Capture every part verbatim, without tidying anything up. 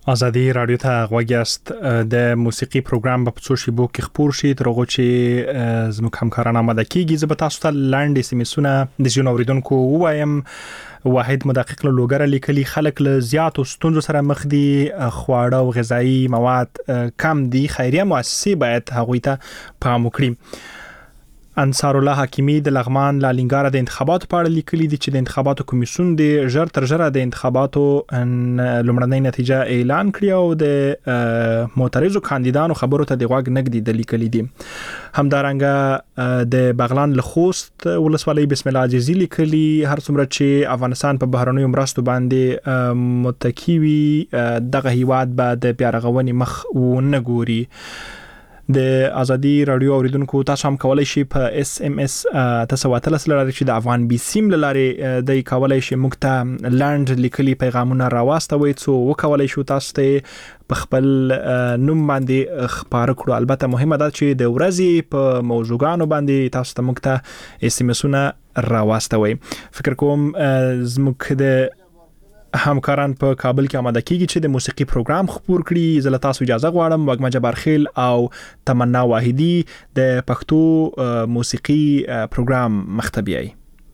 آزادی رادیو ته غوږی است د موسیقي پروګرام په څو شیبو کې خپور شي تر هغه چې زموږ همکاران آماده کیږي. زه به تاسو ته لاندې سیمسونه د ژوند اوریدونکو وایم. واحد مدقق له لوګر لیکلي خلک له زیاتو ستونزو سره مخ دي، خواړه او غذایی مواد کم دي، خیریه مؤسسې باید هغوی ته پام وکړي. انصار الله حکیمی د لغمان لالینګار د انتخاباتو په اړه لیکلي دي چې د انتخاباتو کمیسیون د ژر تر ژره د انتخاباتو لومړنۍ نتیجه اعلان کړي او د معترضو کاندیدانو خبرو ته د غوږ نګدي د لیکلي دي. همدارنګه د بغلان له خوست ولسوالۍ بسم الله عزیزی لیکلي هر څومره چې افغانستان په بهرنیو مرستو باندې متکی وي دغه هیواد به د بیارغونې مخ ونه ګوري. د آزادی رادیو اوریدونکو تاسو هم کولای شئ په اس ام اس تاسو واتلس لري چې د افغان بي سیم لارې د کولای شئ موږ ته لاند لیکلي پیغامونه راوستوي څو وکولای شو تاسو ته په خپل نوم باندې خبر کړو. البته مهمه ده چې د ورځې په موضوعګانو باندې تاسو ته موږ ته اس ام اسونه راوستوي. فکر کوم زموږ د همکاران په کابل کې آماده کیږي چې د موسیقي پروګرام خپور کړي. زه له تاسو اجازه غواړم وګما جبار خیل او تمنا واحدی د پښتو موسیقي پروګرام مختبیای.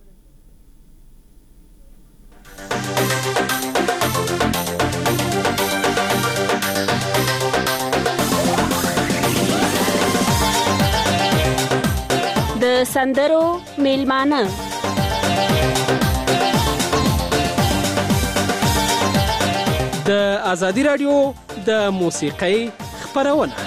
د سندرو میلمانه د آزادی رادیو د موسیقۍ خبرونه.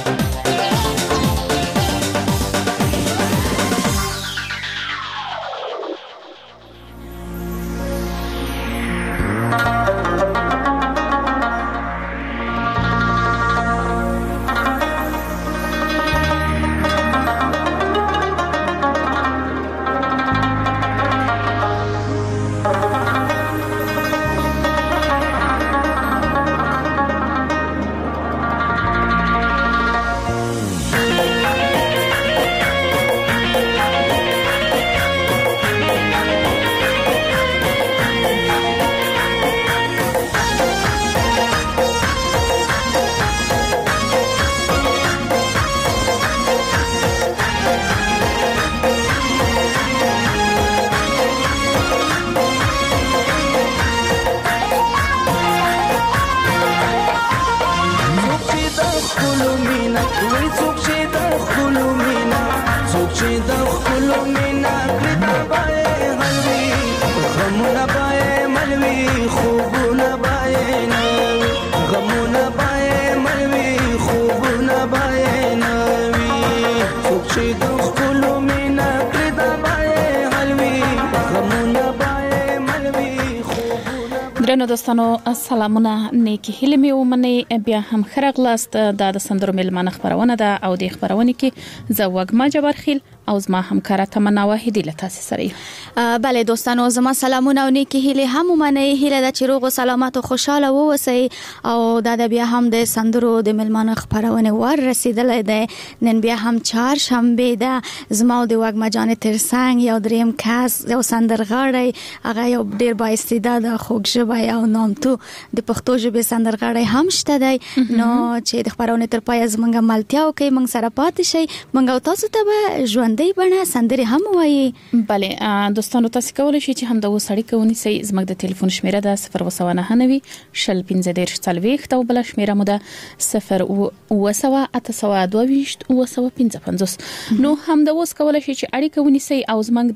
درنو دوستانو سلامونه نیکی هیله می ومني بیا هم خرغلاست د سندرو میلمانه خبرونه ده او د خبرونه کې زه وګما جبار خیل او زما همکاره تمنا واحدی له تاسو سره. بله دوستانو زما سلامونه او نیکی هیله هم ومني. هیله د چروغ او سلامت او خوشاله ووسی او د بیا هم د سندرو د میلمانه خبرونه ور رسیدلې ده. نن بیا هم چهارشنبه ده. زما د وګما جان ترڅنګ یو دریم کس یو سندرغاړی هغه یو ډیر با استعداد خوږ ژبه او نامتو د پښتو ژبې سندرغاړی هم شته دی. نو چې د خبرونه تر پای زمونږ ملتیا وکي موږ سره پاتې شي موږ تاسو ته به ژوند دی بنا سندري هم وایي. بله دوستانو تاسو کولای شئ چې هم د وسړی کوونی سي زموږ د ټلیفون شمیره ده صفر وسو نه نوي شل پنځه دېرش څلوېښت او بل شمیره مو ده صفر وسو اته سو دوه وسو پنځه پنځوس. نو هم د وس کولای شئ چې اړیکه ونیسي او زموږ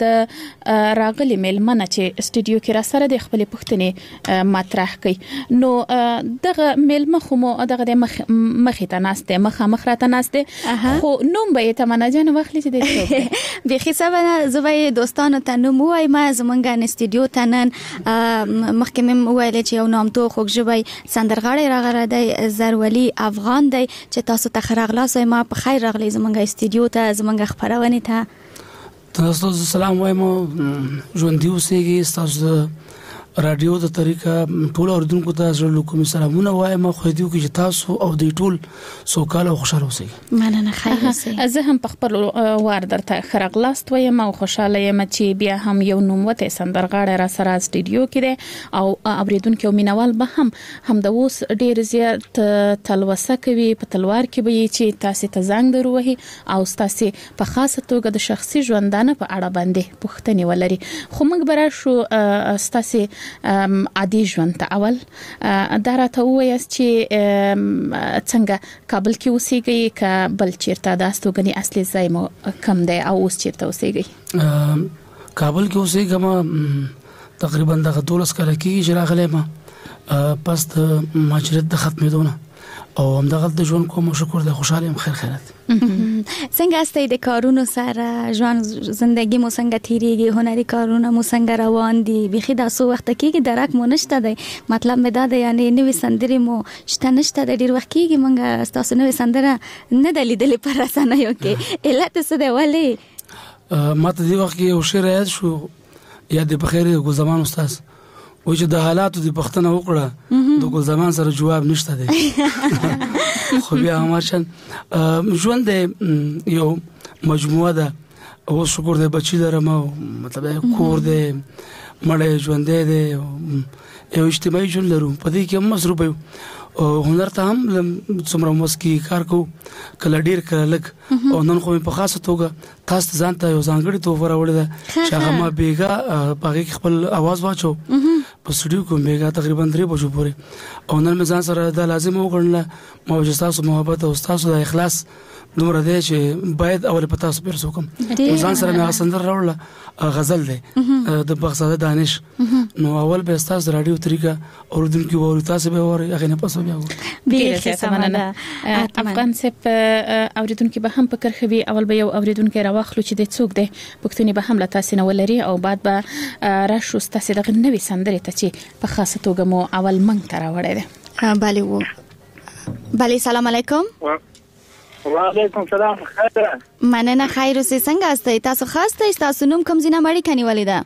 د راغلي میلمنه چې استودیو کې را سره د خپل پښتنې مطرح کړي. نو دغه میلمه خو مو دغه د مخ مخ ته ناشته مخ مخ را ته ناشته خو نوم به تمنا جان واخلي چې د بخي سبا زوی دوستانو ته نوم وای ما زمونږ ان استودیو ته نن مخکې مم ویل چې یو نامتو خوږ ژبې سندرغاړی راغره دی زرولی افغان دی چې تاسو ته خراغلاسه ما په خیر راغلی زمونږ استودیو ته زمونږ خبرونه ته. تاسو سلام وایم ژوند دی اوسېږي تاسو رادیو د طریقه ټول اوردونکو ته زړه کوم سلامونه وایم خو دې کې تاسو او د ټول سوکاله او خوشاله اوسئ. مننه خیر اوسئ. زه هم په خپل وار درته خرغلاست وایم او خوشاله یم چې بیا هم یو نوموته سندرغاړی را سره سټډیو کې دی او اوریدونکو مینوال به هم هم د اوس ډیر زیات تلوسه کوي په تلوار کې به چې تاسو ته زنګ دروهي او تاسو په خاصه توګه د شخصي ژوندانه په اړه باندې پوښتنې ولري. خو موږ برا شو تاسو عادي ژوند ته اول دا راته وایست چې څنګه کابل کې اوسېږئ که بل چیرته د استوګنې اصلي ځای مو کم دی او اوس چیرته اوسېږئ؟ کابل کې اوسېږم تقریبا د دولس کال کې چې راغلی ما پس د مهاجرت د ختمېدو نه او همدغه د ژوند کوم شکر د خوشاله يم خیر خیرات. څنګه استئ د کارونو سره ژوند زندگی مو څنګه تیریږي هنري کارونه مو څنګه روان دي بخي د سو وخت کې درک مو نشته دی مطلب مې دا دی یعنی نوې سندري مو شته نشته د ډیر وخت کې مونږ تاسو نوې سندره نه د لیدلې پر اسانه یو کې علت څه دی ولی ماته دی وخت کې یو شعر یاد شو یا د بخیر ګل زمان استاد و چې د حالاتو د پښتنه وکړه د ګل زمان سره جواب نشته دی خو بیا هماشن ژوند یو مجموعه ده او شکر دې بچی لرم مطلب کور دې مړې ژوند دې یو اجتماعي ژوند لرو په دې کې مصروف یو هنر ته هم څومره موسیقي کار کو کله ډیر کله لګ او نن خو په خاصه توګه تاسو ځان ته یو ځانګړي توفر وړل ده چې هغه ما بیګا په خپل आवाज واچو په سټډیو کې بیګا تقریبا درې بجو پورې او نن مې ځان سره دا لازم وګڼل ما چې تاسو محبت او تاسو د اخلاص دومره دی چې باید اول په تاسو پیر سوکم ځان سره مې سندر راوړل غزل دی د بغزاده دانش نو اول به تاسو رادیو طریقه اوردونکو ورو تاسو به ور هغه نه پسو بیا ډیره سمانه افغان سپ اوریدونکو به هم فکر خوي اول به یو اوریدونکو راوخلو چې د څوک دی پښتوني به هم لا تاسو نه ولري او بعد به راشو تاسو دغه نوې سندره ته چې په خاصه توګه مو اول منګ تر وړه ده. بله و بله سلام علیکم. وعلیکم سلام خیر. مننه خیر اوسئ. څنګه استئ تاسو خاصه تاسو نوم کوم ځینه مړی کني ولیدا؟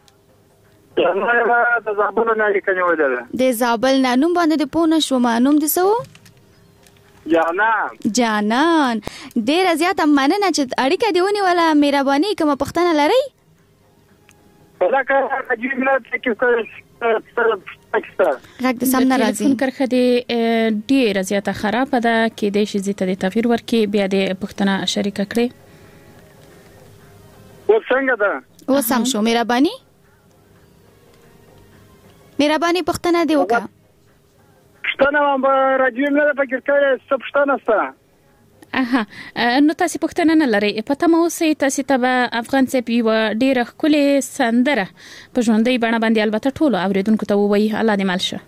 د زابل نه لیکنه ولیدا. د زابل نه نوم باندې د پونه شو ما نوم دي سو؟ جانان. جانان ډیر زیات مننه چې اړیکه دیونی ولا مهرباني کوم پښتنه لري؟ ولکه عجیب نه چې غږ د سم ناراضي فون کرخه دی ډیر زیاته خراب ده کې د شي زیاته د تغییر ورکي بیا د پښتنه شریک کړي و څنګه ده و سم شو مهرباني مهرباني پښتنه دی وکړه پښتنه ما راځي نه فکر کوي چې پښتنه ستا اها نو تاسو پښتنه نه لري پته مو سي تاسو ته افغان سپ یو ډیره خولي سندره په ژوندۍ باندې باندې البته ټولو اوریدونکو ته وایي الله دې مالشه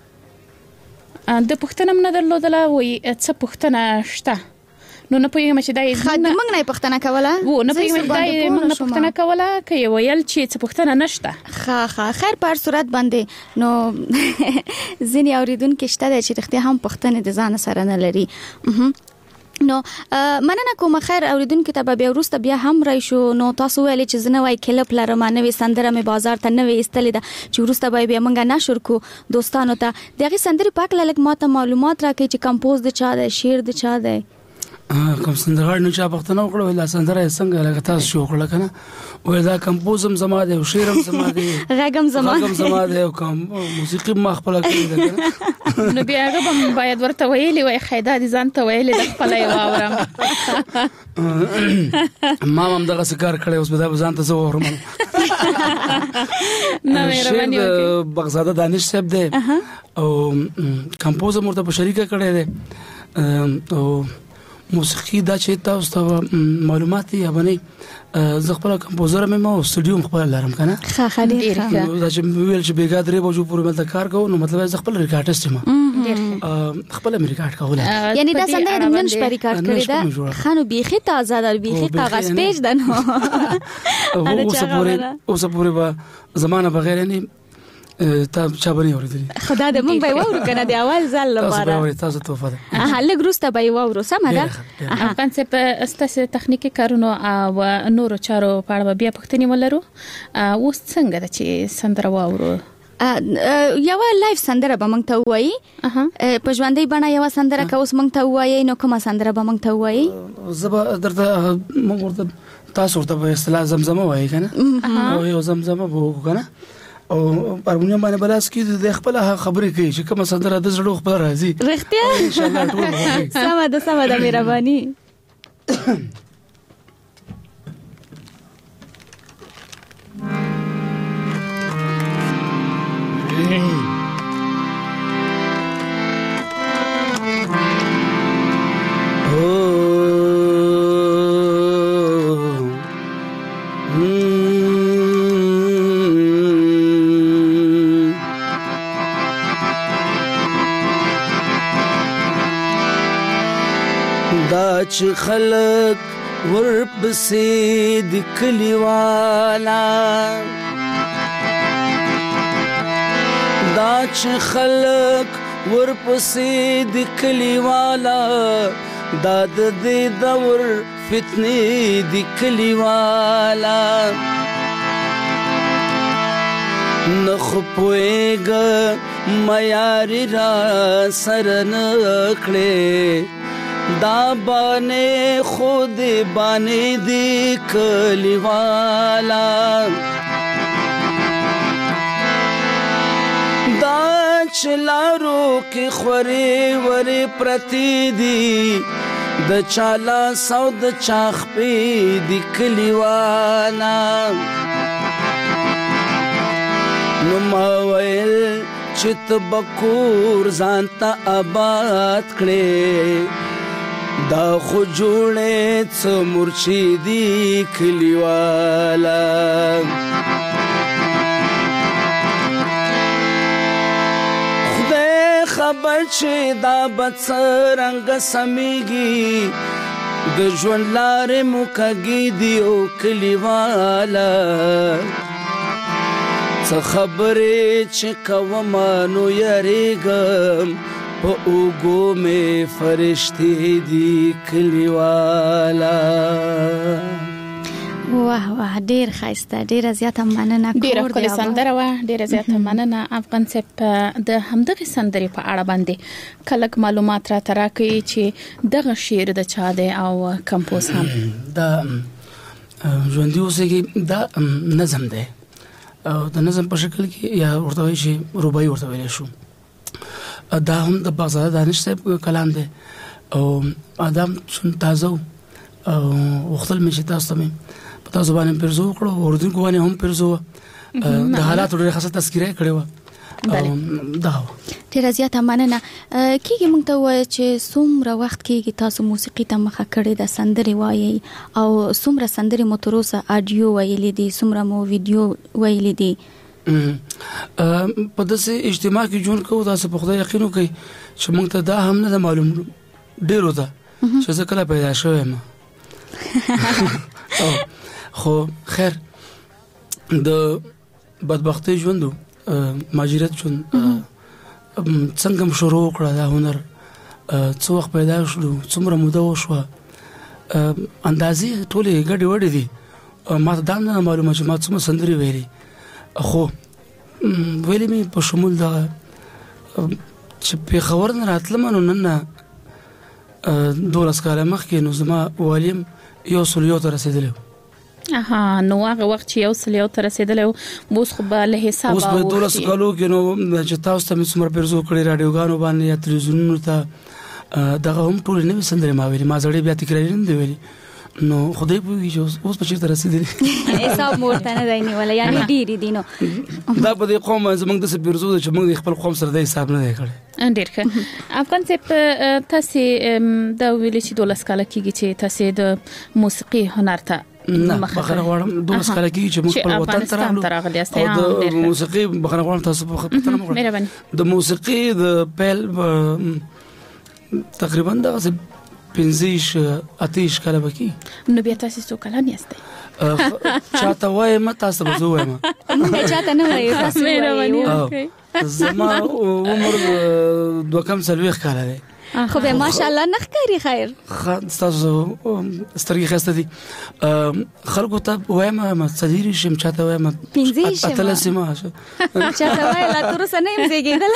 د پښتنه من درلودله وایي څه پښتنه شته نو نه پوهیږم چې دای خدای موږ نه پښتنه کوله و نه پوهیږم دای موږ نه پښتنه کوله کوي ویل چې څه پښتنه نشته ها ها خیر په صورت باندې نو ځینې اوریدونکو شته چې رښتیا هم پښتنه د ځان سره نه لري نو مننه کوم خیر اوریدونکو ته بیا ورسته بیا هم رای شو نو تاسو ویل چې زنه وای کلپ لرم نوې سندره مې بازار ته نوې استلې ده چې ورسته بیا موږ نشر کو دوستانو ته دغه سندره پاک لږ ماته معلومات راکړي چې کمپوز د چا ده شعر د چا ده کوم سندرغاړي نو چې پښتنه وکړو ولا سندره څنګه لګا تاسو شو وکړه کنه وای دا کمپوزم زما ده او شعرم زما ده غږم زما غږم زما ده او کوم موسیقي ما خپل کړی ده نو بیا هغه باید ورته ویلي وای خیدا دي ځان ته ویلي د خپل یو اورم ما هم دغه سکار کړی اوس به دا ځان ته زه ورم نو مهرباني وکړئ بغزاده دانش صاحب ده او کمپوزر مرته په شریکه کړی ده او موسیقي دا چې تاسو ته معلومات یا باندې زه خپل کمپوزر مې ما سټډیو خپل لرم کنه ښه خالي دا چې ویل چې بیګا درې بجو پورې ملته کار کوم نو مطلب زه خپل ریکارډست ما خپل مې ریکارډ کوله یعنی دا څنګه د نن شپه ریکارډ کړی دا خانو بيخي تازه در بيخي کاغذ پیج دنو اوس پورې اوس پورې با زمانه بغیر نه تا چا بني اوریدلی خدای دې مونږ به وورو کنه د اول ځل تاسو به لپاره اوري تاسو توفه ده اه لږ روسته به وورو سم ده افغان سپ استاسه تخنیکی کارونو او نورو چارو په اړه بیا پښتني ولرو اوس څنګه د چې سندره وورو یو لایف سندره به موږ ته وایي په ژوندۍ بڼه یو سندره که اوس موږ ته وایي نو کومه سندره به موږ ته وایي؟ زه به درته موږ ورته تاسو ورته په اصطلاح زمزمه وایي که نه او یو زمزمه به وکړو که نه او هارمونیم باندې بلاس کې د خپل خبرې کوي چې کومه سندره د زړه خپل راځي رښتیا ان شاء الله ټول سمه ده سمه ده مهرباني دا چې خلک ورپسې د کلیوالا دا چې خلک ورپسې د کلیوالا دا د دې دور فتنې د کلیوالا نخ پوهېږه معیاري را سره نه کړې دا بانے خود بانے دی کلیوالا دا چلارو کی خوری وری پرتی دی د چالا سو د چاخ پی دی کلیوالا نماویل چت بکور زانتا آباد کړي دا خو جوړې څه مرشدي کلیوالا خدای خبر چې دا به څرنګه سمیږي د ژوند لارې مو کږې دي او کلیوالا څه خبرې چې کومه نو یریږم په اوږو مې فرشتې دي کلیوالا. واه واه ډېر ښایسته، ډېره زیاته مننه. ډېره ښکلې سندره وه، ډېره زیاته مننه. افغان صاحب د همدغې سندرې په اړه باندې کلک معلومات راته راکړئ چې دغه شعر د چا دی او کمپوز هم دا ژوندي اوسېږي دا نظم دی او د نظم په شکل کې یا ورته وایي چې رباعي ورته ویلی شو. دا هم د بغزاده دانش صاحب کلام دی او ادم چون تازه او وختل مې چې تاسو ته مې په تاسو باندې پرزو وکړو، اردوونکو باندې هم پرزو د حالاتو ډېره خاصه تذکیره یې کړې وه. دا ډېره زیاته مننه. کېږي موږ ته ووایه چې څومره وخت کېږي تاسو موسیقي ته مخه کړې ده، سندرې وایئ او څومره سندرې مو تر اوسه اډیو ویلي دي، څومره مو ویډیو ویلي دي؟ په داسې اجتماع کې ژوند کوو، تاسو په خدای یقین وکړئ چې موږ ته دا هم نه ده معلوم ډېرو ته چې زه کله پیدا شوی یم. خو خیر د بدبختۍ ژوند و، مهاجرت ژوند څنګه م شروع وکړه دا هنر، څه وخت پیدا شلو، څومره موده وشوه، اندازې ټولې ګډې وډې دي. ما ته دا هم نه معلومه چې ما څومره سندرې ویلې، خو ویلې مې په شمول دغه چې پېښور نه راتلم نو نن نه دولس کاله مخکې نو زما والیم یو سل یو ته رسېدلی و. اها نو هغه وخت چې یو سل یو ته رسېدلی و، اوس خو به له حسابه اوس به دولس کالو کې نو چې تاسو ته مې څومره پرزو کړې راډیوګانو باندې یا تلویزیونونو ته دغه هم ټولې نوې سندرې ما ویلې، ما زړې بیا تکراري نه دي ویلې. نو خدای پوهېږي چې اوس به چېرته رسېدلي حساب مو ورته نه دی نیولی، یعنې ډېرې دي. نو دا په دې قوم زموږ داسې پیرزو ده چې موږ د خپل قوم سره د حساب نه دی کړی. ډېر ښه. افغان صاحب تاسې دا ویلي چې دولس کاله کېږي چې تاسې د موسیقي هنر ته نه بخښنه غواړم، دولس کاله کېږي چې موږ خپل وطن ته راغلو او د موسیقي بخښنه غواړم تاسو په پوښتنه وکړئ. د موسیقي د پیل تقریبا دغسې پنځه اتهیش کاله به کېږي. نو بیا تاسې څو کلن یاستئ؟ چاته وایم تاسو ته به زه وایم، موږ چاته نه وایو، تاسو وایئ. زما عمر دوه کم څلوېښت کاله دی. خو به ماشاءالله نه ښکاري خیر تاسو سترګې خسته دي خلکو ته وایم ما صدیری شم چاته وایم پنځه شم اتل سیمه چاته وای لا تر اوسه نه يم زیږیدل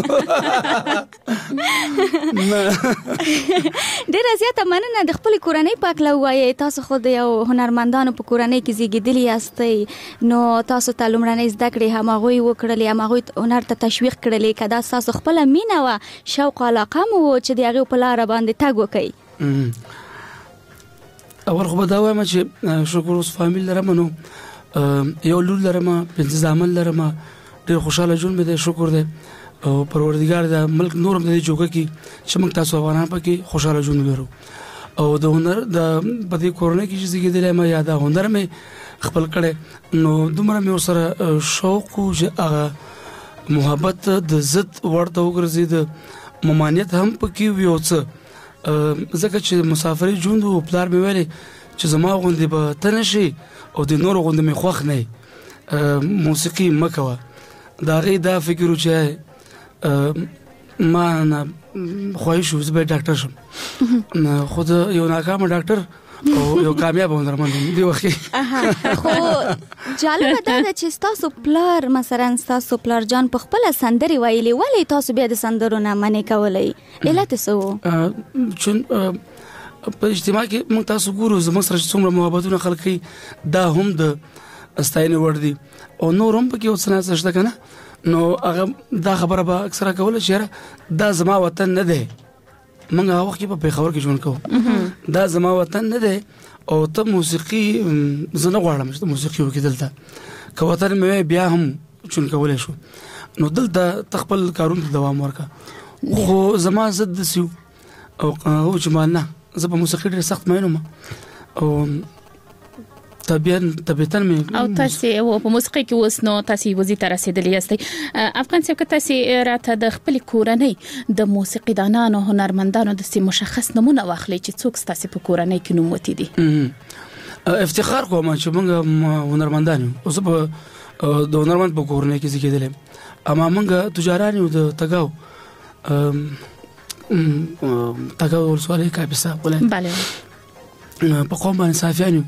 ډیر زیاته مننه د خپل کورنۍ پاک لوي تاسو خو د یو هنرمندانو په کورنۍ کې زیږیدل یاستئ نو تاسو ته لومړنۍ زده کړې همغوی وکړلې همغوی هنر ته تشویق کړلې کدا تاسو خپل مینه او شوق علاقه مو چې دغه په لار باندې تاګ وکړي اول خو دا وایم چې شکر اوس فامیل لرم نو یو لور لرم پنځه ځامن لرم ډیر خوشاله ژوند مې ده شکر ده او پروردګار د ملک نورم د جوګه کې چې موږ تاسو افغانان پکې خوشاله ژوند ولرو او د هنر د پدې کورونه کې چې زیږیدل ما یاد هنر مې خپل کړه نو دومره مې سره شوق او هغه محبت د عزت ورته وګرځید ممانعت هم پکې ویو څه ځکه چې مسافرې ژوند او پلار مې ویلي چې زما غوندې به تنشي او د نور غوندې مې خوښ نه موسیقي مکوه دا غي دا فکر چې ما نه خوښ شو زه به ډاکټر شم خود یو ناکام ډاکټر او یو کامیاب هنرمند دی وخت خو جالب ده چې تاسو پلار مثلا تاسو پلار جان په خپل سندري ویلي ولی تاسو بیا د سندرو نه منې کولای علت څه وو چون په اجتماع کې موږ تاسو ګورو زموږ سره څومره محبتونه خلقي دا هم د استاینه ور دي او نور هم پکې اوسنه څه کنه نو هغه دا خبره به اکثره کوله چې دا زما وطن نه دی موږ هغه وخت په پیښور کې ژوند کوو دا زما وطن نه دی او ته موسیقي زنه غواړم چې موسیقي وکړم دلته که وطن مې بیا هم چون کولای شو نو دلته تخپل کارونه دوام ورکا خو زما زد سیو او او چې مالنا زه په موسیقي ډېر سخت مینم او طبيعن طبيعتن مې او تاسو په موسیقي کې اوس نو تاسو وزي تر رسیدلی یاستئ افغان څخه که تاسو راته د خپل کورنۍ د موسیقي دانانو هنرمندانو د سیمه مشخص نمونه واخلي چې څوک تاسو په کورنۍ کې نوم وتی دي افتخار کوم چې موږ هنرمندان اوس په د هنرمند په کورنۍ کې زیږیدل اما موږ تجاران یو د تګاو تګاو ولسوالۍ کاپیسا بله bale په قوم باندې صافیانو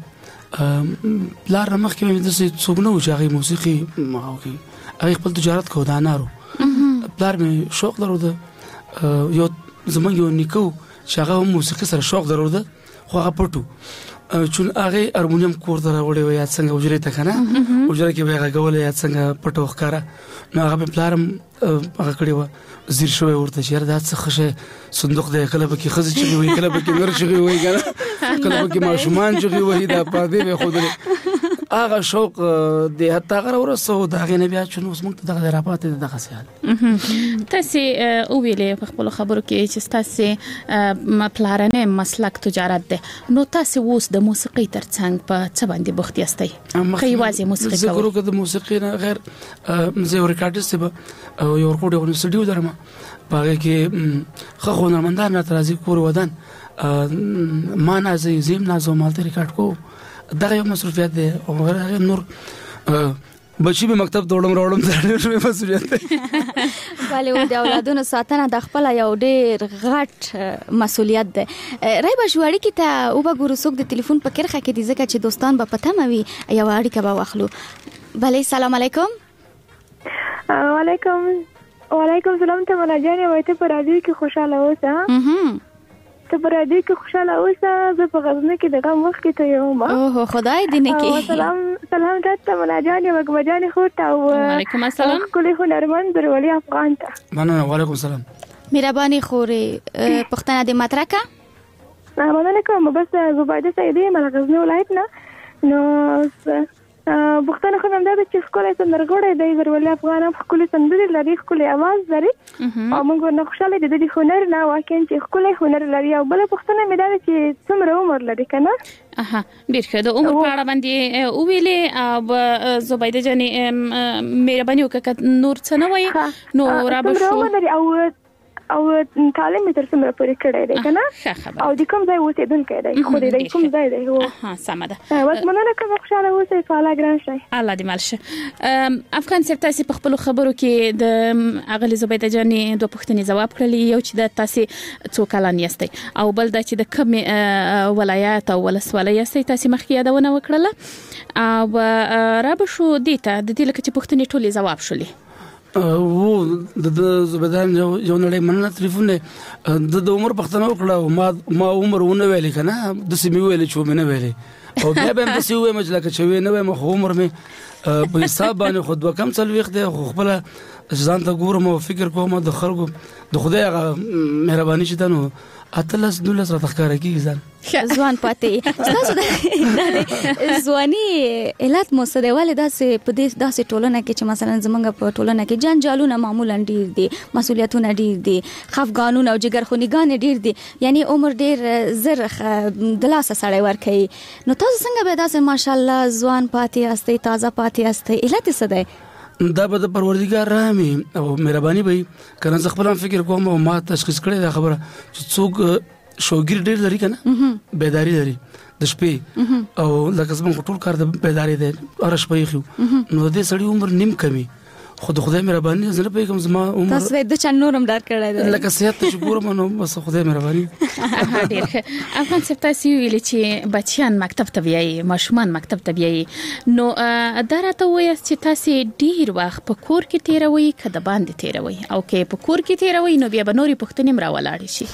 لار مخکې مې د څوک نو چې هغه موسیقي ماوي هغه خپل تجارت کو دا نارو لار مې شوق درلود یو زمونږ یو نیکو چې هغه موسیقي سره شوق درلود خو هغه پټو چون هغه هارمونیم کور ته راوړی و یا څنګه وجري ته کنه وجري کې به هغه غول یا څنګه پټو ښکارا نو هغه په پلارم هغه کړی و زیر شوی ورته چې دا څه خشه صندوق دی کله به کې خزي چې وي کله به کې نور چې وي کنه کله به کې ماشومان چې وي دا پردي به خود هغه شوق دی حتی هغه ورسو دا غي نه بیا چې نو موږ ته دغه راپاتې دغه سیال تاسو او ویلې په خپل خبرو کې چې تاسو پلارنه مسلک تجارت ده نو تاسو اوس د موسیقي ترڅنګ په څه باندې بوخت یاستئ خو واځي موسیقي زه ګورو د موسیقي نه غیر زه یو ریکارډیست به یو ورکوډ یو سټډیو درم باغې کې خو هنرمندان ترازی کور ودان ما نه زه زم نه زه مالته ریکارډ کو دغه یو مصروفیت دی او هغه نور بچی به مکتب دوړم راوړم ډېر مسؤلیت دی bale و د اولادونو ساتنه د خپل یو ډېر غټ مسؤلیت دی راي بشوړی کې ته او به ګورو څوک د ټلیفون په کرخه کې دي ځکه چې دوستان به پته موي یو اړیکه به واخلو bale سلام علیکم وعلیکم وعلیکم سلام ته ملاجانه وایته پر راډیو کې خوشاله اوسه ته پر راډیو کې خوشاله اوسه زه په غزنه کې دغه مخ کې ته یم اوه خدای دې نه کې سلام سلام ته ملاجانه وګمجانه خو ته وعلیکم السلام کلی هنرمند برولی افغان ته مننه وعلیکم السلام مهرباني خوري پښتنه دې مترکه مننه کوم بس زبیده سیدی مل غزنه ولایت نه نو بوختنه خو هم دا چې سکول سندرغړې د برولی افغان خپل سندري لري خپل आवाज لري او موږ نه خوشاله دي د هنر نه واکین چې خپل هنر لري او بل پښتنه مې دا چې څومره عمر لري کنه اها ډیر ښه د عمر په اړه باندې او ویلې زبیده جانې مهرباني وکړه نور څه نه وای نو را به شو او او تعلیم تر څومره پورې کړی دی کنه او د کوم ځای اوسېدونکی دی خو د کوم ځای دی هو ها سمه ده اوس مننه کوم خوشاله اوسئ سواله ګران شي الله دې مال شه افغان صاحب تاسو په خپل خبرو کې د اغلی زبیده جانې دوه پوښتنې جواب کړلې یو چې د تاسو څو کلان یاستئ او بل دا چې د کوم ولایت او ولسوالۍ یاستئ تاسو مخکې یادونه وکړله او را به شو دیته د دې لکه چې پوښتنې ټولې جواب شولې و د زبدان یو نړۍ مننه تلیفون د د عمر پښتنه وکړه ما ما عمر ونه ویلې کنه د سیمې ویلې چې مې نه ویلې او بیا به د سیمې مجله کې چې نه مې خو عمر مې په حساب باندې خود وکم څل وخت دی خو خپل ځان ته ګورم او فکر کوم د خلکو د خدای مهرباني چې تنو اتلس دولس را تخکاره کیږي ځان ځوان پاتې تاسو د ځواني علت مو څه دی ولې داسې په دې داسې ټولنه کې چې مثلا زمونږ په ټولنه کې جنجالونه معمولا ډیر دي مسؤلیتونه ډیر دي خفګانونه او جګرخونیګان ډیر دي یعنی عمر ډیر زر د لاسه سړی ورکوي نو تاسو څنګه به داسې ماشاءالله ځوان پاتې یاستئ تازه پاتې یاستئ علت څه دی دا به د پروردګار رحمي او مهرباني به کنه زه خپل فکر کوم او ما تشخیص کړی دا خبره چې څوک شوګیر ډیر لري کنه بیداری لري د شپې او لکه زموږ ټول کار د بیداری دی هر شپه خو نو د سړی عمر نیم کمی خود خدای مهرباني زنه په کوم زما عمر تاسو د چا نورم دار کړی دی لکه صحت ته شکر منو بس خدای مهرباني ډیر افغان صاحب تاسو ویل چې بچیان مکتب ته بیاي ماشومان مکتب ته بیاي نو درته وایي چې تاسو ډیر وخت په کور کې تیروي کده باندې تیروي او کې په کور کې تیروي نو بیا به نوري پښتنې مرا ولاړ شي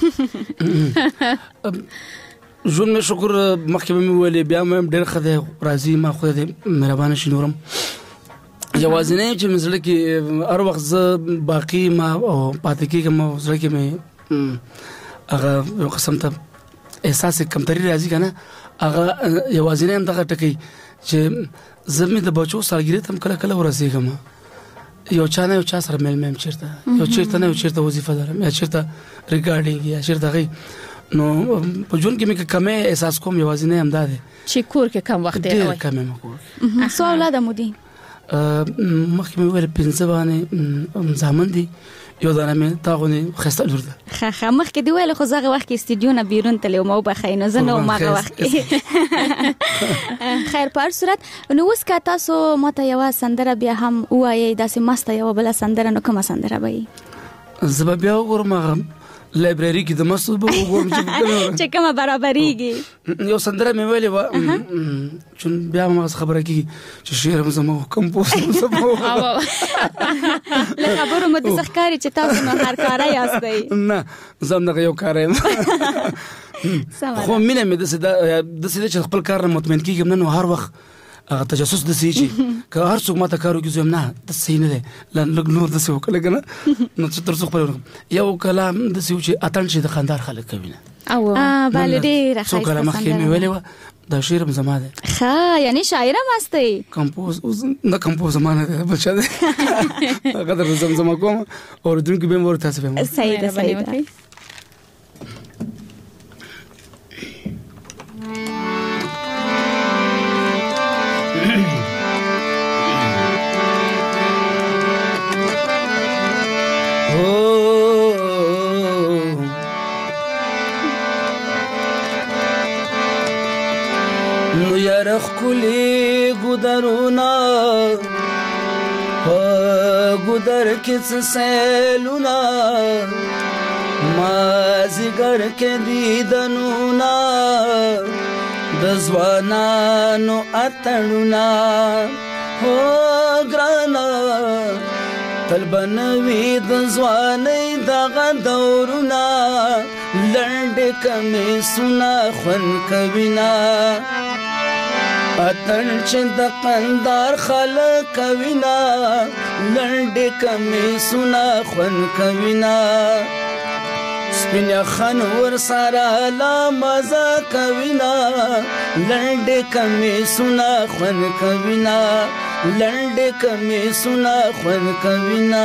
ژوند مې شکر مخکې مې ویلې بیا مې ډیر خدای راضي ما خدای مهربانه شي نورم یوازینه چې مثلا کې هر وخت ز باقی ما او پاتې کېږم زړه کې مې هغه قسم ته احساس کمتري راځي کنه هغه یوازینه هم دغه ټکی چې زمې د بچو سالګری تم کله کله ورسېږم یو چا نه یو چا سره مل مم چیرته یو چیرته نه یو چیرته وظیفه لرم یا چیرته ریګارډینګ یا چیرته غي نو په جون کې مې کمه احساس کوم یوازینه هم ده چې کور کې کم وخت دی ډېر کم مې کور سو اولاد مو دي مخکې مې ویل پنځه باندې ځامن دي یو دانه مې تاغونی خسته لور ده خه خه مخکې دی ویل خو زغه وخت کې استډیو نه بیرون تلو مو بخینو زنه ماغه وخت کې خیر په صورت نو اوس کا تاسو ماته یو سندره بیا هم وایي داسې مست یو بل سندره نو کومه سندره وایي زه بیا وګورم لایبرری کې د مسو به وګورم چې کومه برابرېږي یو سندره مې ویلې و چې بیا ما خبره کې چې شعر زمو کمپوز زمو له خبرو مت ځخکاري چې تاسو نه هر کار یاستئ نه زم نه یو کار یم خو مینه مې د سده د سده چې خپل کار نه مطمئن کیږم نه هر وخت هغه تجسس د سي چې که هر څوک ماته کارو کې زم نه د سي نه ده لږ نور د سي وکړه کنه نو چې تر څو خپل یو کلام د سي چې اتن چې د خندار خلک کوي نه او بل ډیر څو کلام مخکې مې ویلې دا شعر زما ده ښه یعنی شاعر هم استئ کمپوز نه کمپوز زمانه ده بچا ده هغه د زمزمه کوم او دونکو به مور تاسو به صحیح ده صحیح ده نو یارخ کلی گودرونا گودر کس سیلونا مازیگر کے دیدنونا دزوانانو اتنونا ہو گرانا طلبنوی دزوانی دغا دورونا لنڈ کمی سنا خون کوینا اتن چې د قندار خلک کوینا لنډ کمی سنا خون کوینا سپین خان ور سره لا مزه کوینا لنډ کمی سنا خون کوینا لنډ کمی سنا خون کوینا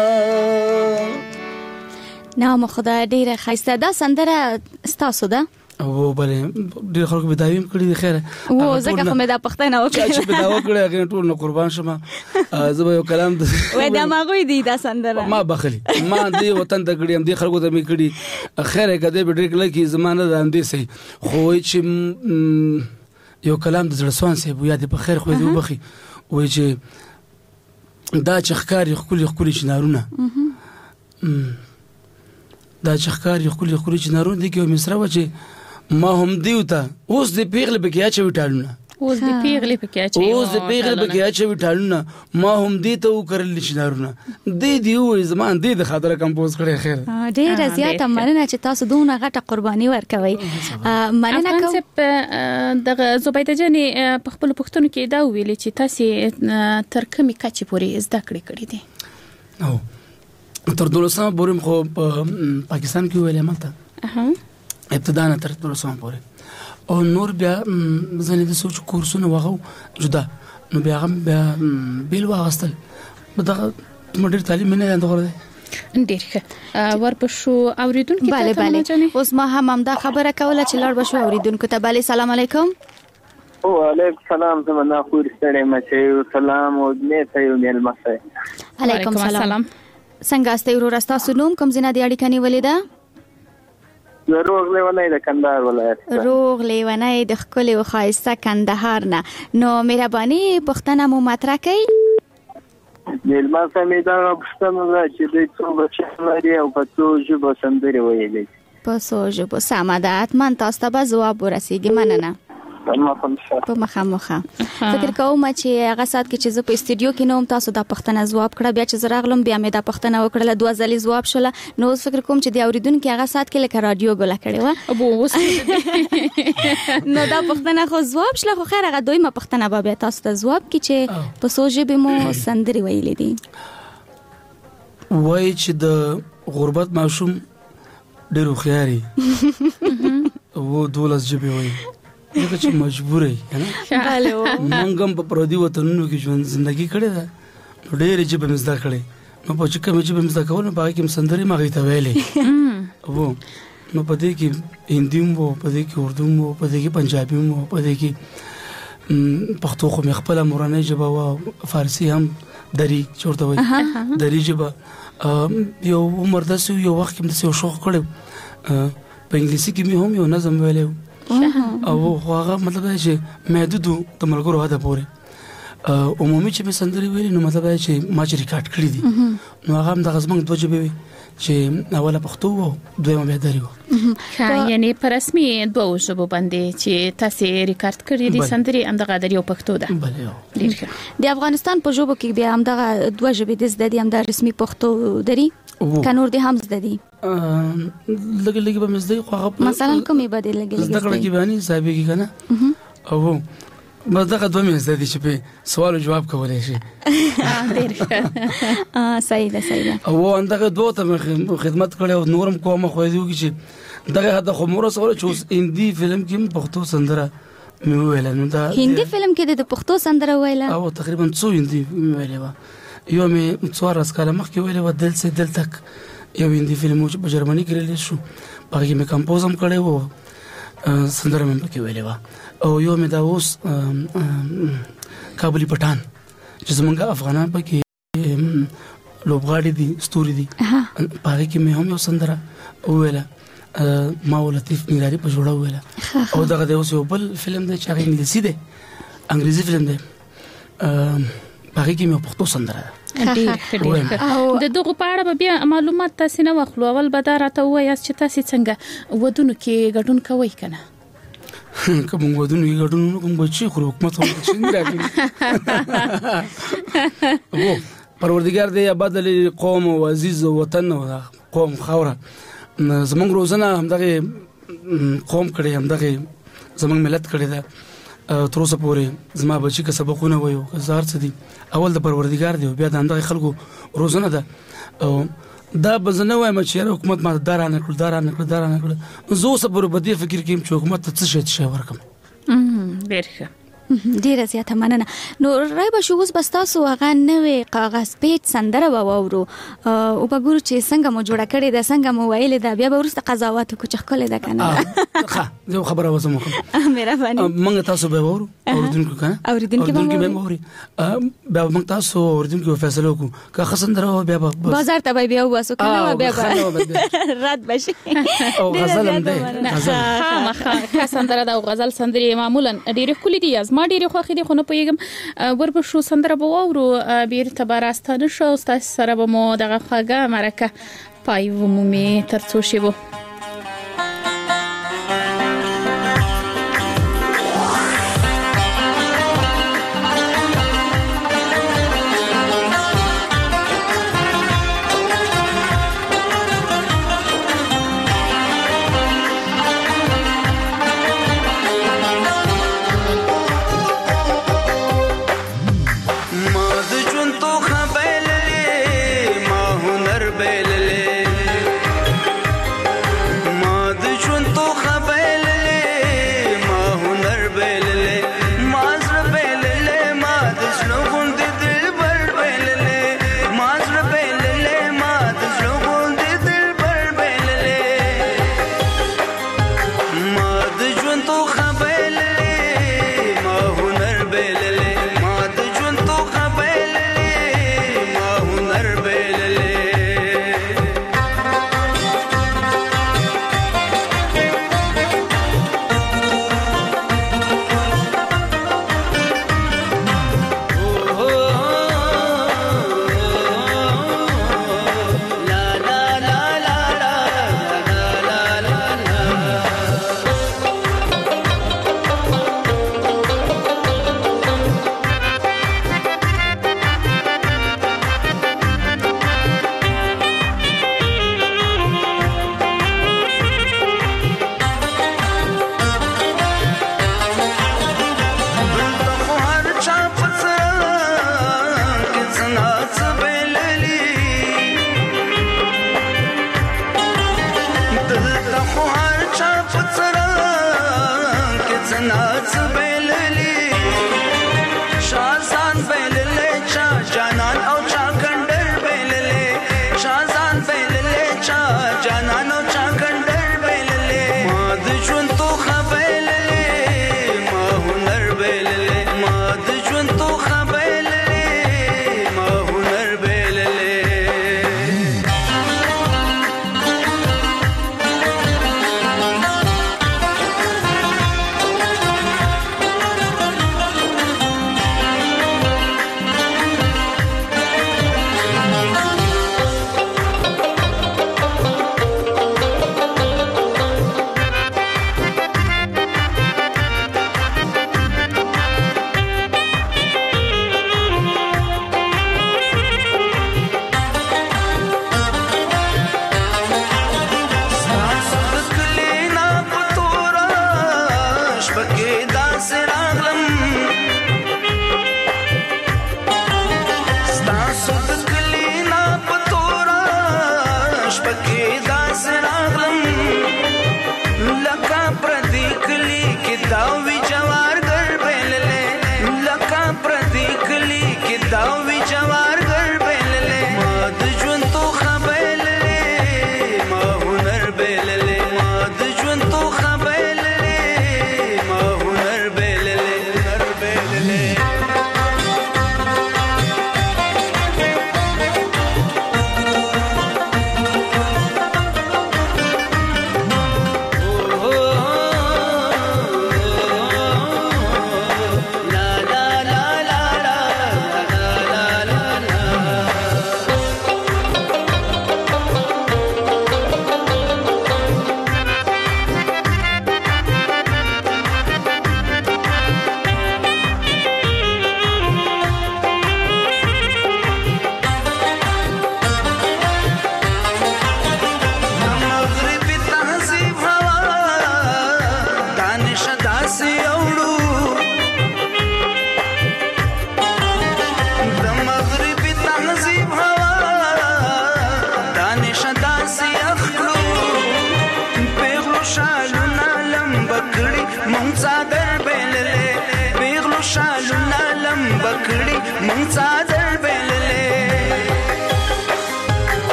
نام خدای ډیره خسته ده سندره ستاسو ده او بلې ډېر خلکو به داویم کړی دی. خیر و زکه خو مې دا پښتنه وکړه چې به دا وکړه هغه ټول نو قربان شمه. زه به یو کلام وای دا ماغوي دی دا سندره ما بخلی ما دې وطن ته کړی هم دې خلکو ته مې کړی. خیر کده به ډېر کله کې زمانه د اندې سي خو چې یو کلام د زړسوان سي بو یاد په خیر خو دې وبخي وای چې دا چخکاری خولي خولي چنارونه دا چخکاری خولي خولي چنارونه دي کې مصر و چې ما هم دیوته اوس دې پیغله به کې اچوي ټالونه اوس دې پیغله به کې اچوي اوس دې پیغله به کې اچوي ټالونه ما هم دې ته وکړل چنارونه دې دی وې زمان دې د خاطر کمپوز کړي. خیر ډېر زیاته مننه چې تاسو دونه غټه قرباني ورکوي. مننه کوم د زبیده جانې په خپل پښتون کې دا ویل چې تاسو تر کومې کچې پورې زده کړې کړې دي؟ او تر دولسمه پورې خو په پاکستان کې ویلې ماته اها ابتدا نه تر دولسمه پورې او نور بیا ځنې د سوچ کورسونه واغو جدا نو بیا هم بیا بیل واغستل دغه مډر تعلیم نه نه غوړه ډیر ښه ورپښو اوریدونکو ته ته اوس ما هم هم دا خبره کوله چې لړ بشو اوریدونکو ته bale سلام علیکم. وعلیکم سلام زما خور ستړی مچو سلام او دې ته یو میل مخه. علیکم سلام. څنګه استې ورو راستا سنوم کوم زنه دی اړیکه نیولې ده؟ روغ لیونی د کندهار ولایت. روغ لیونی د خپل او خایسته کندهار نه. نو مهرباني پښتنه مو مطرح کړئ. مېلمه سمې دا پښتنه چې د څو بچو لري او په څو ژبو سندرې ویلي. په څو ژبو سمه ده. اتمن تاسو ته به ځواب ورسیږي. مننه. په مخامخه فکر کوم چې هغه سات کې چې زه په استودیو کې نوم تاسو د پښتنه ځواب کړه بیا چې زراغلم بیا مې د پښتنه وکړه دوه ځلې ځواب شوله. نو فکر کوم چې د اوریدونکو هغه سات کې لکه رادیو ګولا کړي و ابو اوس نو دا پښتنه خو ځواب شله. خو خیر هغه دویمه پښتنه به بیا تاسو ته ځواب کې چې په څو ژبې مو سندرې ویلې دي. وای چې د غربت ماشوم ډېر خياري وو دولس ژبې وای دغه چې مجبور یې نه بله منګم په پردي وطنونو کې ژوند زندگی کړې ده ډېر ژبې مزدا کړې نو په چې کوم ژبې مزدا کول نو باقي کوم سندري ما غي ته ویلې وو نو په دې کې هندي مو په دې کې اردو مو په دې کې پنجابي مو په دې کې پښتو خو مې خپل مورانه ژبه او فارسی هم دری چورته وای دری ژبه یو عمر داسې یو وخت کې د شوق کړو په انګلیسي کې مې هم یو نظم ویلو او هغه مطلب دی چې محدود د ملګرو هدا پورې عمومي چې په سندري ویلي نو مطلب دی چې ما چې ریکارډ کړی دي نو هغه هم د غزمنګ دوه جبه چې اوله پښتو وو دویمه بیا دري وو یعنی په رسمي دوه ژبو باندې چې تاسو ریکارډ کړی دي سندري هم د غدري او پښتو ده. بله د افغانستان په ژبو کې بیا هم د دوه ژبې د زده دي هم د رسمي پښتو دري کنور دي هم زده دي لګ لګ به مزدي خو هغه مثلا کومې بدل لګ لګ زده کړه کې باندې صاحب کې کنه او ما دغه دوه مې زده دي چې په سوال او جواب کولای شي. ډیر ښه صحیح ده صحیح ده. او اندغه دوه ته خدمت کړې او نورم کومه خو دی چې دغه هدا خو مور سره چې هندي فلم کې پښتو سندره مې ویل نو دا هندي فلم کې د پښتو سندره ویل او تقریبا څو هندي ویل و یو مې څوار اس کاله مخکې ویل و دل سه دل تک یو هندي فلم چې په جرمني کې ریلیز شو هغه مې کمپوز هم کړی و سندره مې پکې ویل و او یو مې دا اوس کابلی پټان چې زمونږ افغانان پکې لوبغاړي دي ستوري دي هغه کې مې هم یو سندره ویله ما ولطیف میراری په جوړه ویله او دغه د اوس یو بل فلم دی چې هغه انګلیسي دی انګریزي فلم دی هغه کې مې پښتو سندره او د دغه په اړه بیا معلومات تاسو نه واخلو اول به دا راته وایاست چې تاسو څنګه ودونو کې ګډون کوئ کنه کوم ودونو کې ګډون کوم بچي خو حکومت هم څنګه راکړي وو پروردګار دې آباد لري قوم او عزیز وطن او قوم خوره زمونږ روزنه همدغه قوم کړي همدغه زمونږ ملت کړي دا تر اوسه پورې زما بچی که سبقونه وایو هزار څه دي اول د پروردګار دی بیا د اندغه خلکو روزنه ده او دا بزنه وایم چې حکومت ما دارانه کړ دارانه کړ دارانه کړ زه اوس په بدی فکر کې چې حکومت ته څه شي ورکم ډیر ښه ډیره زیاته مننه. نو رای به شو اوس بستاسو هغه نوې کاغذ پیچ سندره به واورو او په ګورو چې څنګه مو جوړه کړې ده څنګه مو ویلې ده بیا به ورسته قضاوت وکړو چې ښکلې ده که نه. ښه زه خبره وسم وکړم. مهرباني. موږ تاسو به واورو اوریدونکو که نه اوریدونکي به واوري بیا موږ تاسو اوریدونکو فیصله وکړو که ښه سندره بیا به بازار ته به بیا وباسو که نه بیا به رد بشي. او غزل هم دی خامخا ښه سندره ده او غزل سندرې معمولا ډېرې ښکلې دي. زما ډېرې خوښې دي خو نه پوهېږم وربشو سندره به واورو بیرته به راستانه شو او ستاسې سره به مو دغه خوږه مرکه پای ومومي تر څو شېبو.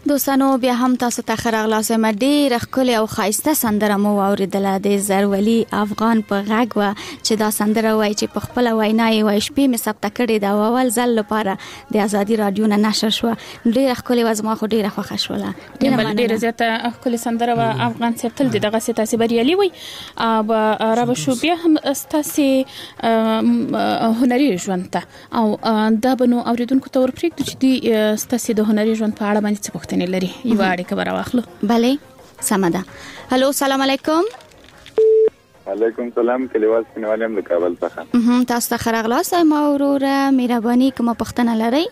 دوستانو بیا هم تاسو ته خراغلاس ما ډیر خپل او خاصه سندره مو اوریدله د زرولي افغان په غږ وا چې دا سندره وای چې په خپل وینای وای شپې می ثبت کړي دا اول ځل لپاره د ازادي رادیو نه نشر شو ډیر خپل وزما خو ډیر خوښ شوله ډیر زیاته خپل سندره وا افغان سپتل دغه ستاسي بریالي وي او رب شو بیا هم ستاسي هنري ژوند ته او دا بنو اوریدونکو ته ورپریږدو چې دی ستاسي د هنري ژوند په اړه باندې څه پوښتنې لري یو اړیکه به راواخلو. بله سمه ده. هلو سلام علیکم. علیکم سلام. کلیوال سپینوالي هم د کابل څخه. تاسو ته ښه راغلاست. ما وروره مهرباني کومه پوښتنه لرئ؟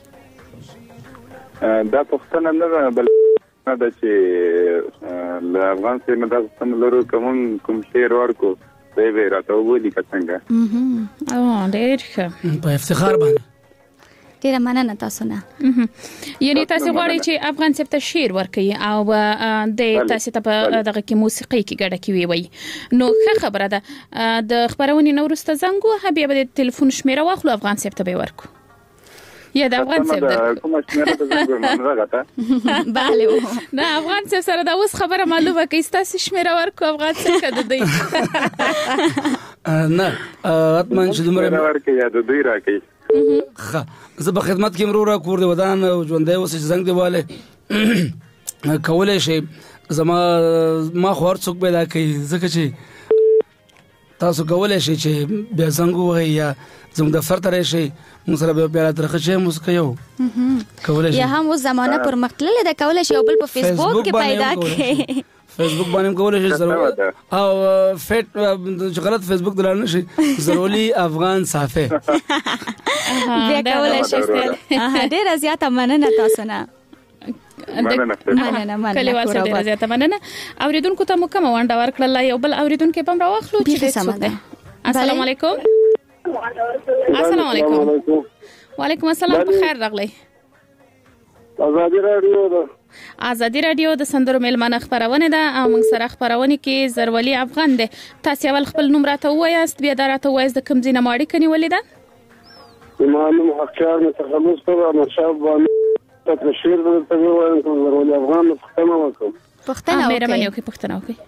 دا پوښتنه نه ده بلکې دا چې له افغان سیمه دا پوښتنه لرو کوم کوم شعر ورکو دی به راته ووایي که څنګه. او ډېر ښه. په افتخار باندې ډیره مننه تاسو نه. یعنی تاسو غواړئ چې افغان سپ ته شعر ورکړي او د تاسو ته په دغه کې موسیقي کې ګډه کوي وي نو ښه خبره ده. د خبرونې نورسته زنګو هبه به د ټلیفون شمیره واخلو افغان سپ ته به ورکو یا د افغان سپ ده کومه شمیره ته زنګ منغه bale نه افغان سپ سره دا اوس خبره معلومه کې تاسو شمیره ورکو افغان سپ کده دی نه اتمن چې دومره ورکړي یا د دوی راکړي. خا زه په خدمت کې مرور کور دی ودان ژوندې اوس زنګ دیواله کولای شي زما ما خور څوک پیدا کوي ځکه چې تاسو کولای شي چې بیا څنګه وای یا زموږ دفتر ته راشي موږ سره به پیاله ترخه شي موږ یو کولای شي یا هم اوس زمانہ پر مختلف ده کولای شي او بل په فیسبوک کې پیدا کړي فیسبوک باندې کولای شي ضرورت او فټ چې غلط فیسبوک دلانه شي ضروري افغان صافه بیا کولای شي ډیر زیاته مننه تاسو نه. مننه مننه کلیوال سره ډیر زیاته مننه. اوریدونکو ته مو کوم وانډه ورکړل یو بل اوریدونکو په راوخلو چې څه ده. السلام علیکم. السلام علیکم. وعلیکم السلام. په خیر راغلی. ازادي رادیو ده. ازادي رادیو د سندرو میلمانه خبرونه ده او موږ سره خبرونه کې زرولي افغان ده. تاسو اول خپل نوم راته وایاست بیا راته وایاست د کوم ځای نه ماړی کني ولیدا؟ معلوم حقیار متخلص پر مشاب باندې تشهیر د تغویر زرولي افغان پښتنه وکړه. پښتنه مې رمنیو کې پښتنه وکړه.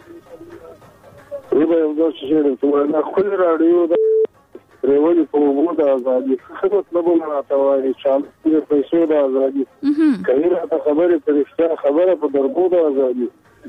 یو به یو څه شي د خپل رادیو د ریوالي په موږ د ازادي خدمت لبونه راټوي چې د پیسو د ازادي کله راته خبره پرېسته خبره په دربو د ازادي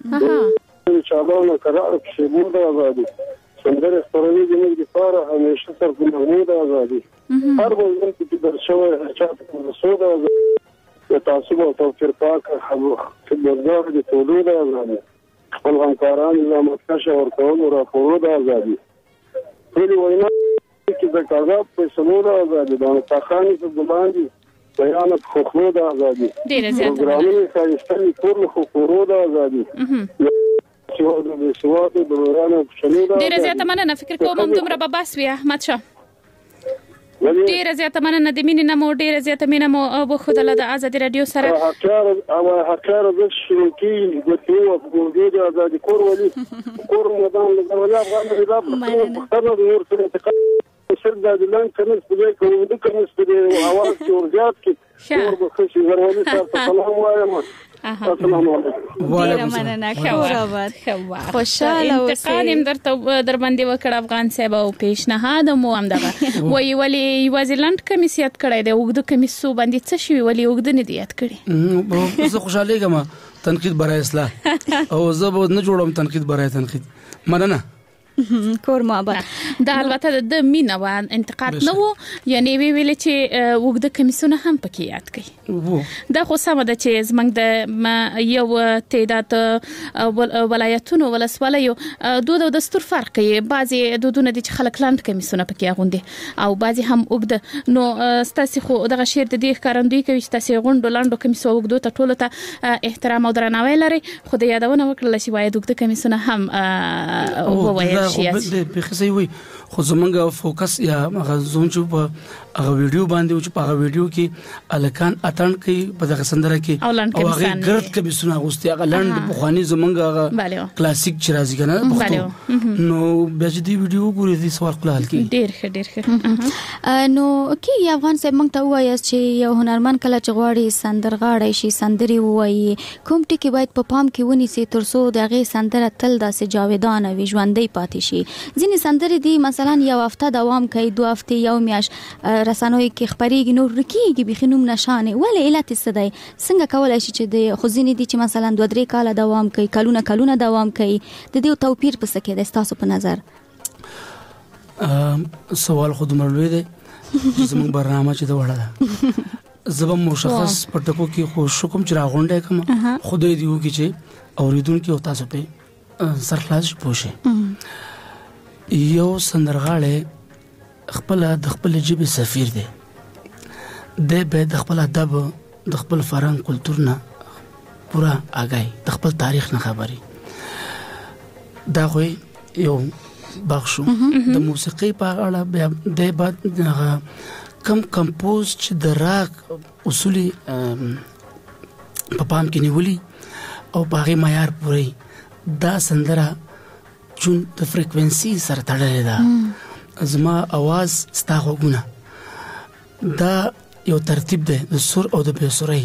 چې الله قرار په شی د ازادي څنګه ستوري د موږ لپاره همیشه تر کومه د ازادي هر وخت چې د شوه چې د سود د تاسو او توفیر پاک خبره د د تولید ازادي خپل همکاران له متکشه ورکول او راپورو د ازادي ټول وینا چې د کاغذ په سمور ازادي د تخاني په ګماندي بیان خو خو د ازادي ډیر زیات پروګرامونه خاصه ټول خو خو د ازادي چې د سواد د ورانه شنو د ډیر زیات مننه فکر کوم دومره به بس وي احمد شاه ډیر زیات مننه د مینې نمو ډیر زیات مینه مو او خدای د ازادي رادیو سره حکار او حکار د شروکی د یو په د ازادي کور ولي کور مدام د ولا افغان رضا په خبره د ورته شر د لان کنس په دې کوم د کنس په دې اواز کې ورجات کې اور به خشي ورولي تاسو سلام وایم. السلام علیکم. وعلیکم السلام. خوشاله اوسئ. انتقام درته در باندې وکړ افغان صاحب او پیشنهاد مو هم دغه وی ولی وزیرلند کمیسیت کړی دی وګدو کمیسو باندې څه شي ولی وګد نه دیات کړی. زه خوشاله یم تنقید برای اصلاح او زه به نه جوړم تنقید برای تنقید. مننه. کور محبت دا البته د مینا و انتقاد نه وو یعنی وی ویل چې وګد کمیسونه هم پکې یاد کړي. دا خو سم ده چې زمنګ د یو تعداد ولایتونو ولسوالیو دوه د دستور فرق کوي. بعضي دودونه دي چې خلک لاند کمیسونه پکې غوندي او بعضي هم وګد نو ستاسو خو دغه شعر د دې ښکارندوی کوي چې تاسو غونډو لاندو کمیسو وګدو ته ټولو ته احترام او درناوی لري. خو د یادونه وکړل شي وای وګد کمیسونه هم ووایي منشیات د بخصي وي خو زمونږ فوکس یا هغه زون چې په هغه ویډیو باندې چې په هغه ویډیو کې الکان اتن کې په دغه سندره کې او هغه ګرد کې بسونه غوستي هغه لاند په خواني زمونږ هغه کلاسیک چې راځي کنه پښتو نو بیا چې دی ویډیو ګوري دي سوال خپل کې ډیر ښه ډیر ښه نو کې افغان صاحب موږ ته وایي چې یو هنرمند کله چې غواړي سندرغاړی شي سندري وایي کوم ټکی باید په پام کې ونیسي ترڅو دغه سندره تل داسې جاودانه وي ژوندۍ پاتې شي ځینې سندرې دي مثلا یو هفته دوام کوي دوه هفته یو میاش رسنوي کې خبريږي نو رکیږي بخینوم نشانه ولې علت څه دی څنګه کولای شي چې د خزینې دي چې مثلا دوه درې کال دوام کوي کلونه کلونه دوام کوي د دې توپیر په څه کې د تاسو په نظر سوال خود مرلوي دي زموږ برنامه چې دا وړه ده زبم مشخص پټکو کې خو شکم چې راغونډه کوم خدای دیو کې چې اوریدونکو تاسو په سرخلاص پوښي یو سندرغاړی خپل د خپل جيبي سفیر دی د به د خپل ادب د خپل فرهنګ کلچر نه پورا اگای د خپل تاریخ نه خبري دا خو یو بخښو د موسیقي په اړه د بعد کم کمپوز چې د راک اصولي په پام کې نیولي او باغی معیار پوری دا سندره چون د فریکوئنسي سره تړلې ده زما आवाज ستا غوونه دا یو ترتیب ده د سور او د بیسوري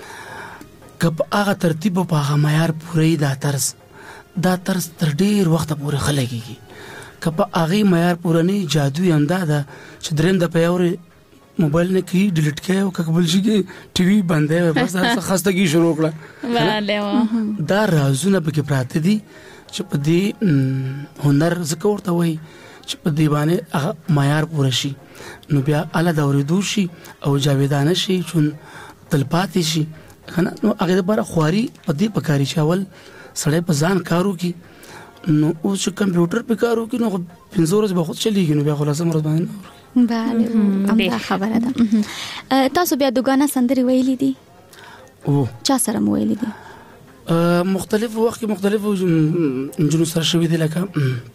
کب هغه ترتیب په هغه معیار پوری دا طرز دا طرز تر ډیر وخت پورې خلګيږي کب هغه معیار پورني جادوي انداز چې دریم د پیاوري موبایل نه کی ډیلیټ کړي او کبل شي کې ټي وي باندې بس خستګي شروع کړه والله دا رازونه به کې پراته دي چې په دې هنر زکه ورته وای چې په دی باندې معیار پوره شي نو بیا اله د اوریدو شي او جاویدانه شي چون تلپاتې شي کنه نو هغه د بار خواري په دې پکاري چاول سړی په ځان کارو کې نو او چې کمپیوټر په کارو کې نو پنځه ورځې به خود چلیږي نو بیا خلاص مرز باندې بله امدا خبره ده تاسو بیا دغه سندري ویلي دي او چا سره ویلي دي مختلف وخت مختلف انجنو سره شوی دی لکه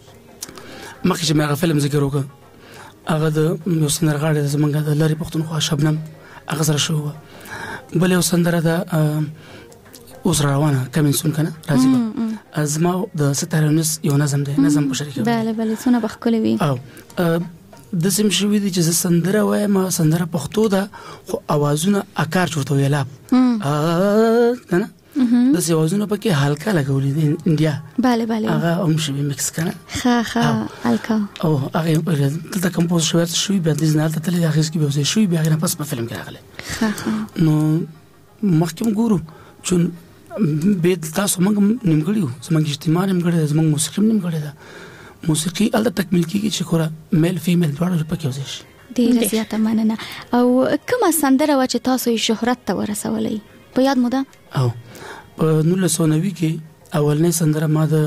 مخکې چې مې فلم ذکر وکړ هغه د یو سندرغاړي زمونږ د لری پښتونخوا شبنم هغه سره شو بل یو سندره ده اوس روانه کمین سون کنه راځي ازما د ستارونس یو نظم دی نظم په شریکه بله بله څونه بخکلې وي او د سیم شوی دی چې سندره وایم سندره پښتو ده خو اوازونه اکار چورته ویلا کنه د سیوازونو پکې هلکا لګولې دي انډیا bale bale هغه هم شوی میکس کنه ها ها هلکا او هغه د کمپوز شوی شوی به د زنه ته تللی هغه کې به شوی بیا نه پس په فلم کې راغله ها ها نو مخکې ګورو چون به تاسو موږ نیمګړیو زموږ اجتماع نیمګړی زموږ موسیقي نیمګړی ده موسیقي الته تکمیل کیږي چې خورا میل فیمیل دواړه پکې وځي ډیر زیاته مننه او کومه سندره و چې تاسو یې شهرت ته ورسولې په یاد مو ده او په نولس سوه نوي کې اولنې سندره ما د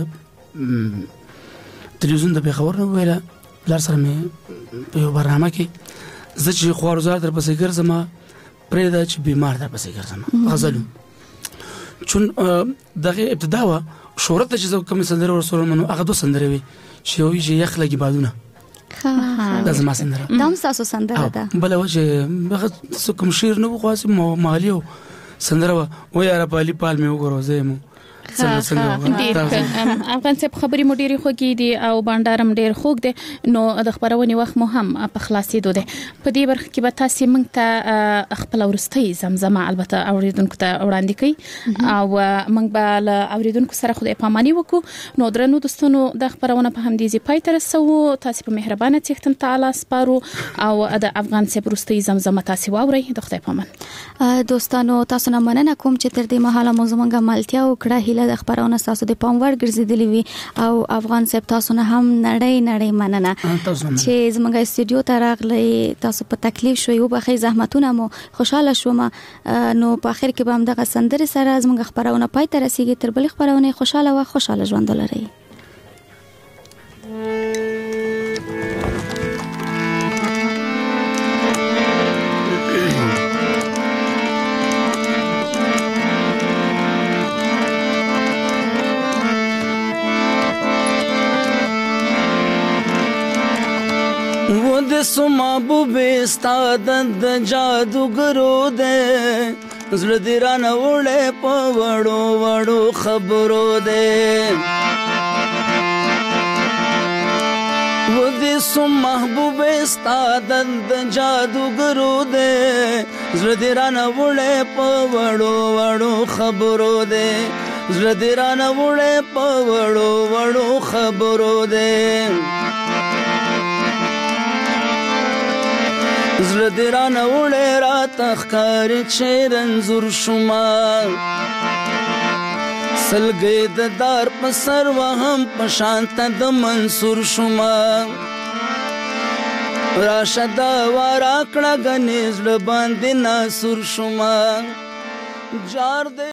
تلویزیون د خبر نه ویله بلار سره مې په یو برنامه کې زه چې خوارزار در پسې ګرځم پرې دا چې بیمار در پسې ګرځم غزلو چون دغه ابتدا و شهرت چې کوم سندره ورسول منو هغه دوه سندره وي چې یو یې یخلګي بادونه ها دا زما سندره دا هم تاسو سندره ده بل وجه هغه کوم شیر نه خاص مالیو سندره و یاره په علي پال مې وګورو زمو افغان صاحب خبرې مو ډېری خوږې دي او بانډارم ډېر خوږ دي نو د خبرونې وخت مو هم په خلاصېدو دي په دې برخه کې به تاسو موږ ته خپل ورستۍ زمزمه البته اوریدونکو ته وړاندې کړئ او موږ به له اوریدونکو سره خدای پاماني وکړو نو درنو دوستانو د خبرونه په همدې ځای پای ته رسوو تاسو په مهربانه څښتن تعالی سپارو او د افغان صاحب ورستۍ زمزمه تاسو واورئ د خدای پامان دوستانو تاسو نه مننه کوم چې تر دې مهاله مو زموږه ملتیا وکړه هله د خبرونه تاسو د پام وړ ګرځیدلی وي او افغان صاحب تاسو نه هم نړۍ نړۍ مننه چې زموږ استودیو ته راغلی تاسو په تکلیف شوي او بخې زحمتونه مو خوشاله شوم نو په اخر کې به هم دغه سندره سره زموږ خبرونه پای ته رسیږي تر بل خبرونه خوشاله او خوشاله ژوند لرئ د سو محبوب استاد د جادوګرو دې زړه دې رانه وړې په وړو وړو خبرو دې و دې سو محبوب استاد د جادوګرو دې زړه دې رانه وړې په وړو وړو خبرو دې زړه دې رانه وړې په وړو وړو خبرو دې زړه دې رانه وړې راته ښکاري چې رنځور شومه سلګۍ د دار په سر وهم په شانته د منصور شومه راشه دا واره کړه ګنې زړه باندې ناسور شومه جار دې